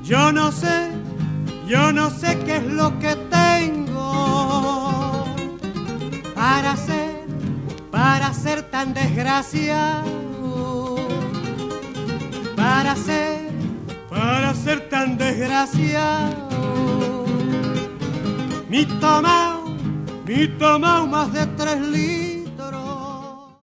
yo no sé qué es lo que tengo para ser tan desgraciado, para ser tan desgraciado. Mi tomao más de 3 litros